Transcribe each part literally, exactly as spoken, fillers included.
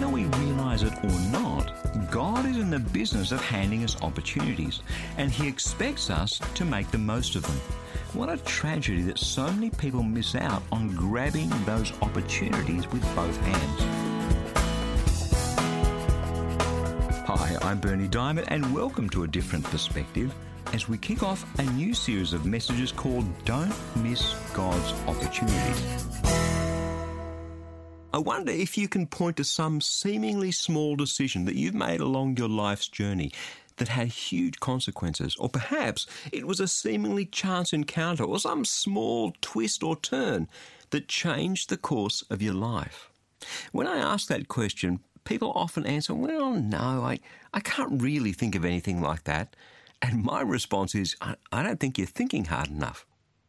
whether we realise it or not, God is in the business of handing us opportunities, and He expects us to make the most of them. What a tragedy that so many people miss out on grabbing those opportunities with both hands. Hi, I'm Bernie Diamond, and welcome to A Different Perspective as we kick off a new series of messages called Don't Miss God's Opportunities. I wonder if you can point to some seemingly small decision that you've made along your life's journey that had huge consequences, or perhaps it was a seemingly chance encounter or some small twist or turn that changed the course of your life. When I ask that question, people often answer, well, no, I, I can't really think of anything like that. And my response is, I, I don't think you're thinking hard enough.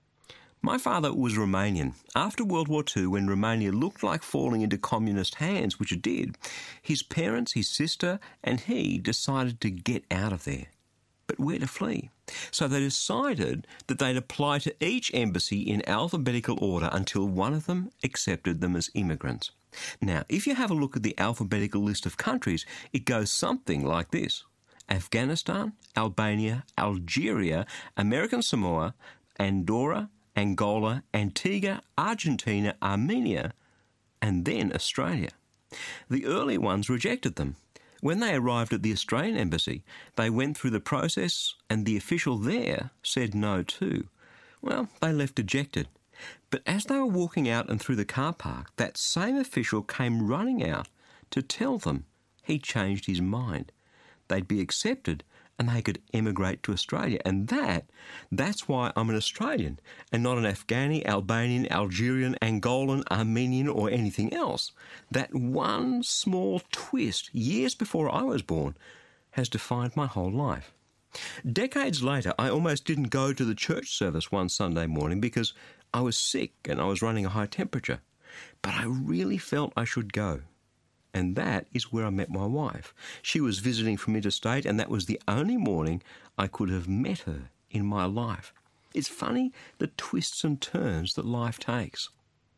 My father was Romanian. After World War Two, when Romania looked like falling into communist hands, which it did, his parents, his sister, and he decided to get out of there. But where to flee? So they decided that they'd apply to each embassy in alphabetical order until one of them accepted them as immigrants. Now, if you have a look at the alphabetical list of countries, it goes something like this: Afghanistan, Albania, Algeria, American Samoa, Andorra, Angola, Antigua, Argentina, Armenia, and then Australia. The early ones rejected them. When they arrived at the Australian embassy, they went through the process and the official there said no too. Well, they left dejected. But as they were walking out and through the car park, that same official came running out to tell them he changed his mind. They'd be accepted and they could emigrate to Australia. And that, that's why I'm an Australian and not an Afghani, Albanian, Algerian, Angolan, Armenian or anything else. That one small twist years before I was born has defined my whole life. Decades later, I almost didn't go to the church service one Sunday morning because I was sick and I was running a high temperature. But I really felt I should go. And that is where I met my wife. She was visiting from interstate, and that was the only morning I could have met her in my life. It's funny the twists and turns that life takes.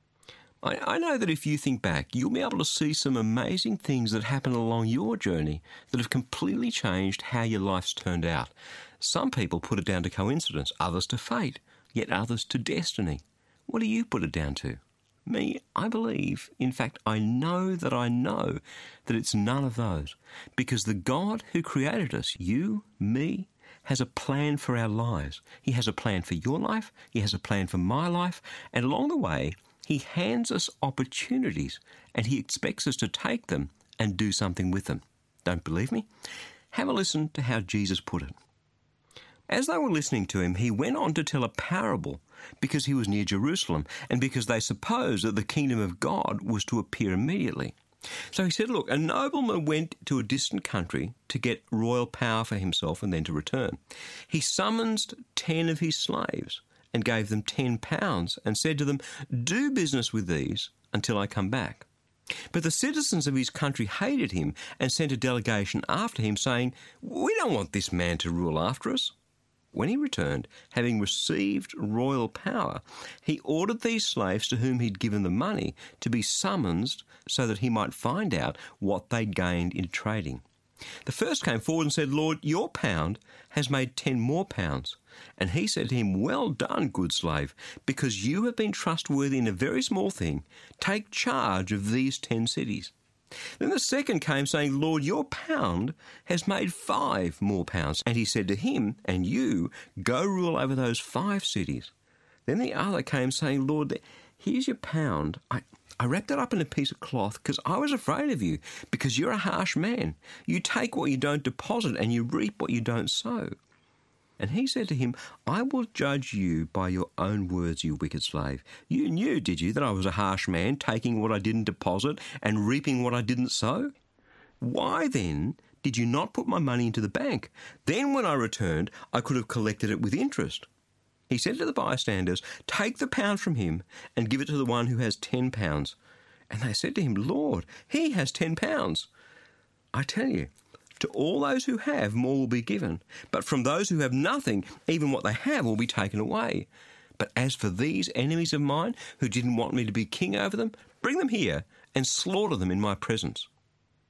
I, I know that if you think back, you'll be able to see some amazing things that happen along your journey that have completely changed how your life's turned out. Some people put it down to coincidence, others to fate, yet others to destiny. What do you put it down to? Me, I believe, in fact, I know that I know that it's none of those. Because the God who created us, you, me, has a plan for our lives. He has a plan for your life. He has a plan for my life. And along the way, He hands us opportunities and He expects us to take them and do something with them. Don't believe me? Have a listen to how Jesus put it. As they were listening to Him, He went on to tell a parable because He was near Jerusalem and because they supposed that the kingdom of God was to appear immediately. So He said, look, a nobleman went to a distant country to get royal power for himself and then to return. He summoned ten of his slaves and gave them ten pounds and said to them, do business with these until I come back. But the citizens of his country hated him and sent a delegation after him saying, we don't want this man to rule after us. When he returned, having received royal power, he ordered these slaves to whom he'd given the money to be summoned so that he might find out what they'd gained in trading. The first came forward and said, Lord, your pound has made ten more pounds. And he said to him, well done, good slave, because you have been trustworthy in a very small thing. Take charge of these ten cities. Then the second came saying, Lord, your pound has made five more pounds. And he said to him, and you, go rule over those five cities. Then the other came saying, Lord, here's your pound. I, I wrapped it up in a piece of cloth because I was afraid of you, because you're a harsh man. You take what you don't deposit and you reap what you don't sow. And he said to him, I will judge you by your own words, you wicked slave. You knew, did you, that I was a harsh man, taking what I didn't deposit and reaping what I didn't sow? Why then did you not put my money into the bank? Then when I returned, I could have collected it with interest. He said to the bystanders, take the pound from him and give it to the one who has ten pounds. And they said to him, Lord, he has ten pounds. I tell you, to all those who have, more will be given. But from those who have nothing, even what they have will be taken away. But as for these enemies of mine, who didn't want me to be king over them, bring them here and slaughter them in my presence.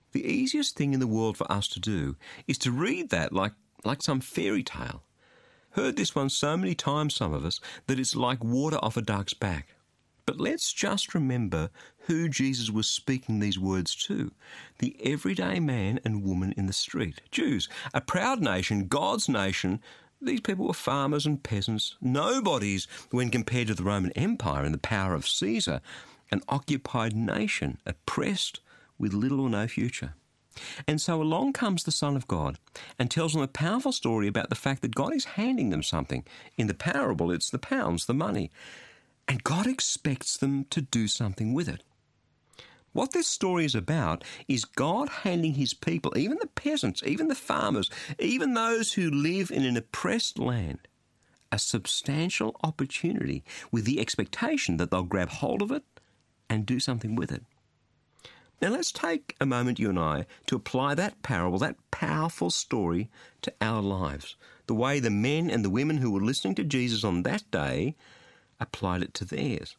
The easiest thing in the world for us to do is to read that like, like some fairy tale. Heard this one so many times, some of us, that it's like water off a duck's back. But let's just remember who Jesus was speaking these words to. The everyday man and woman in the street. Jews, a proud nation, God's nation. These people were farmers and peasants, nobodies when compared to the Roman Empire and the power of Caesar, an occupied nation, oppressed with little or no future. And so along comes the Son of God and tells them a powerful story about the fact that God is handing them something. In the parable, it's the pounds, the money. And God expects them to do something with it. What this story is about is God handing his people, even the peasants, even the farmers, even those who live in an oppressed land, a substantial opportunity with the expectation that they'll grab hold of it and do something with it. Now let's take a moment, you and I, to apply that parable, that powerful story, to our lives. The way the men and the women who were listening to Jesus on that day applied it to theirs.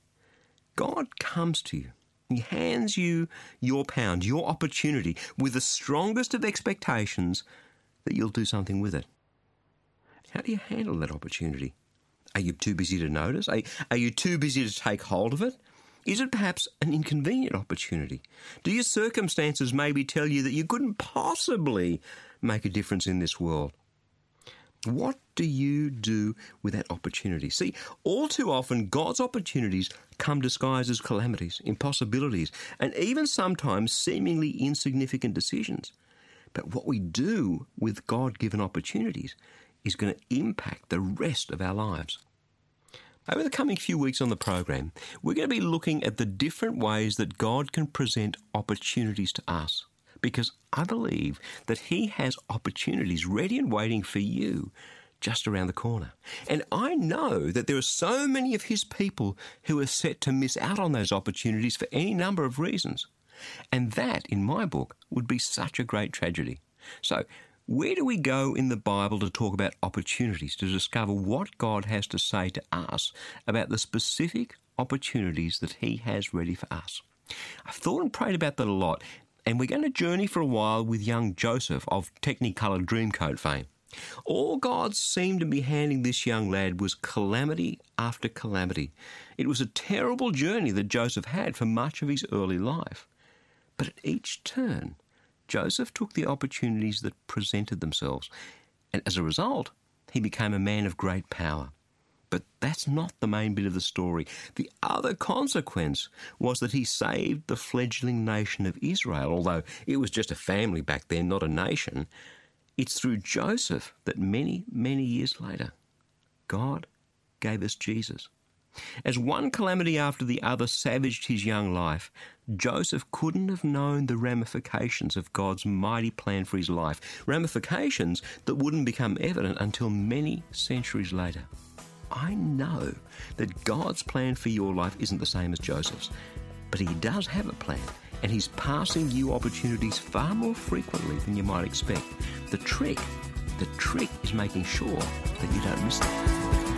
God comes to you. He hands you your pound, your opportunity, with the strongest of expectations that you'll do something with it. How do you handle that opportunity? Are you too busy to notice? Are, are you too busy to take hold of it? Is it perhaps an inconvenient opportunity? Do your circumstances maybe tell you that you couldn't possibly make a difference in this world? What do you do with that opportunity? See, all too often God's opportunities come disguised as calamities, impossibilities, and even sometimes seemingly insignificant decisions. But what we do with God-given opportunities is going to impact the rest of our lives. Over the coming few weeks on the program, we're going to be looking at the different ways that God can present opportunities to us, because I believe that he has opportunities ready and waiting for you just around the corner. And I know that there are so many of his people who are set to miss out on those opportunities for any number of reasons. And that, in my book, would be such a great tragedy. So, where do we go in the Bible to talk about opportunities, to discover what God has to say to us about the specific opportunities that he has ready for us? I've thought and prayed about that a lot, and we're going to journey for a while with young Joseph of Technicolor Dreamcoat fame. All God seemed to be handing this young lad was calamity after calamity. It was a terrible journey that Joseph had for much of his early life. But at each turn, Joseph took the opportunities that presented themselves, and as a result, he became a man of great power. But that's not the main bit of the story. The other consequence was that he saved the fledgling nation of Israel, although it was just a family back then, not a nation. It's through Joseph that many, many years later, God gave us Jesus. As one calamity after the other savaged his young life, Joseph couldn't have known the ramifications of God's mighty plan for his life, ramifications that wouldn't become evident until many centuries later. I know that God's plan for your life isn't the same as Joseph's, but he does have a plan, and he's passing you opportunities far more frequently than you might expect. The trick, the trick is making sure that you don't miss them.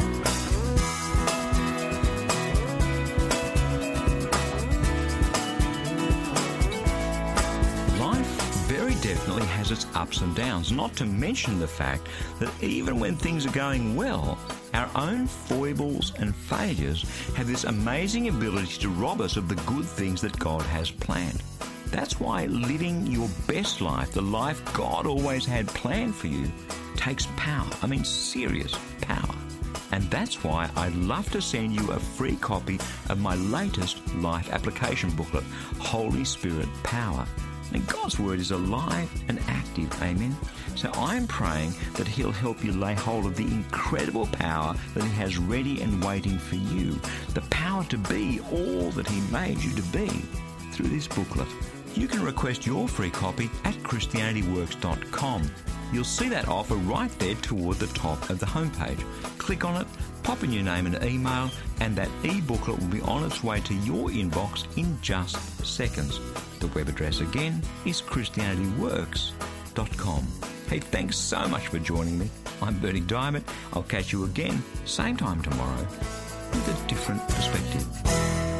Definitely has its ups and downs, not to mention the fact that even when things are going well, our own foibles and failures have this amazing ability to rob us of the good things that God has planned. That's why living your best life, the life God always had planned for you, takes power. I mean, serious power. And that's why I'd love to send you a free copy of my latest life application booklet, Holy Spirit Power. And God's Word is alive and active, amen? So I'm praying that he'll help you lay hold of the incredible power that he has ready and waiting for you, the power to be all that he made you to be through this booklet. You can request your free copy at Christianity Works dot com. You'll see that offer right there toward the top of the homepage. Click on it, pop in your name and email, and that e-booklet will be on its way to your inbox in just seconds. The web address again is Christianity Works dot com. Hey, thanks so much for joining me. I'm Bernie Diamond. I'll catch you again, same time tomorrow, with a different perspective.